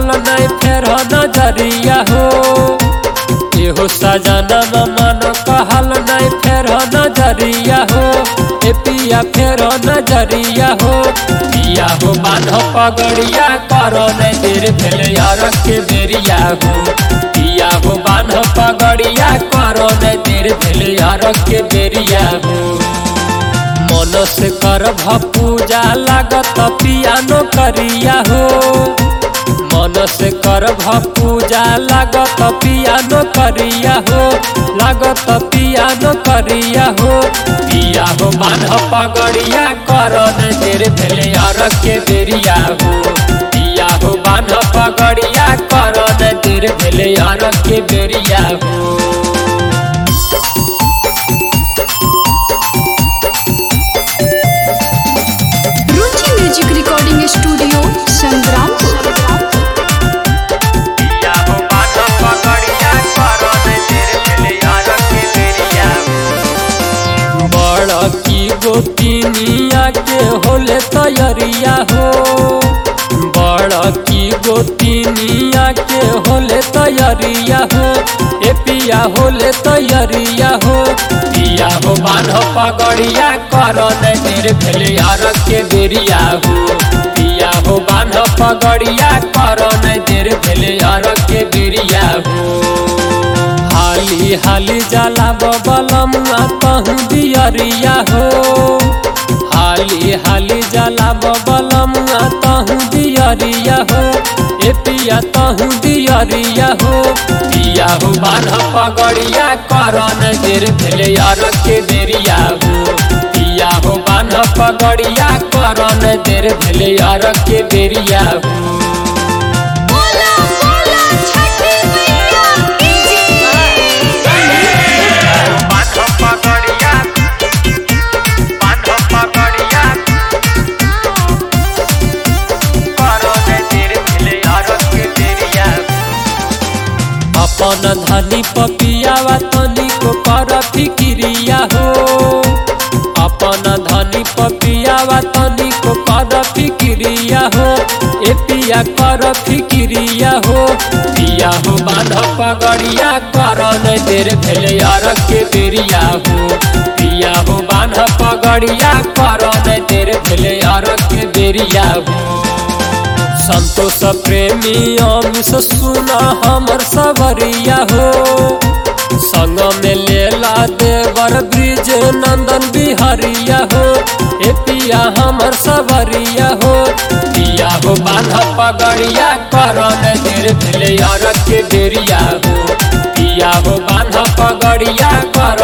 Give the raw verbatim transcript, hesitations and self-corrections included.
नहीं फेर नजरिया हो। एहो सजना मन कहल नहीं फेर नजरिया हो। ए पिया फेर नजरिया हो। पिया हो बांध पगड़िया करो नहीं देर भेल यार के बेरिया हो। पिया हो बांध पगड़िया करो नहीं देर भेल यार के बेरिया हो। मन से कर पूजा लागत पियानो करिया हो। मन से कर पूजा लागत पियानो करिया हो। लागत पियानो करिया हो। पिया हो बांध पगड़िया करो न देर भेल यार के बेरिया हो। पिया हो बांध पगड़िया करो न देर भेल यार के बेरिया हो। Music recording studio Sangrampur. पिया हो बांध पगड़िया करो न देर भेल यार के बेरिया हो। बड़ की गोतिनिया के होले तैयारिया हो। बड़ की गोतिनिया के होले तैयारिया हो। ए पिया होले तैयारिया हो। पिया हो बांध पगड़िया करो न देर भेल यार के बेरिया हो। पिया हो बांध पगड़िया करो न देर भेल यार के बेरिया हो। हाली हाली जला बबलम कहूँ दियरिया हो। हाली हाली जला बबलम कहूँ दियरिया हो। ए पिया तहूँ दियरिया हो। पिया हो बांध पगड़िया करो न देर भेल यार के बेरिया हो। पिया हो बांध पगड़िया करो न देर भेल यार के बेरिया हो। अपन धनी पपियावा तनी को कर फिक्रिया हो। अपन धनी पपियावा तनी को कर फिक्रिया हो। ए पिया कर फिक्रिया हो। पिया हो बांध पगड़िया करो न देर भेल यार के बेरिया हो। पिया हो बांध पगड़िया करो न देर भेल यार के बेरिया हो। संतोष प्रेमी अमिश सुना हमर सबरिया हो। संग में लेला देवर ब्रिज नंदन बिहारिया हो। ए पिया हमर सबरिया हो। पिया हो बांध पगड़िया करो न देर भेल यार के बेरिया हो। पिया हो बांध पगड़िया करो